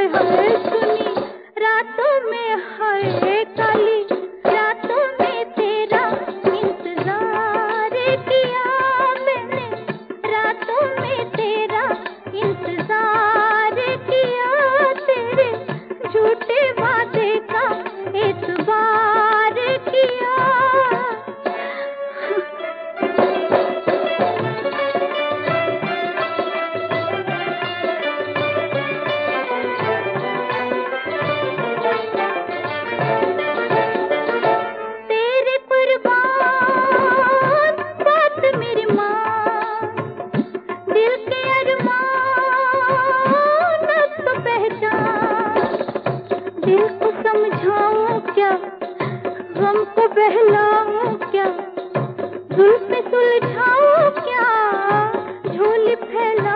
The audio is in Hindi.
हाय हाय सुनी रातों में, हाय काली रातों में तेरा इंतजार किया मैंने, रातों में तेरा इंतजार किया, तेरे झूठे वादे का एतबार किया। तेरे कुर्बान बात मेरी माँ, दिल के अरमान तो पहचान, दिल को समझाऊं क्या, गम को बहलाऊं क्या, जुल्फ़ें सुलझाऊं क्या, झोली फैला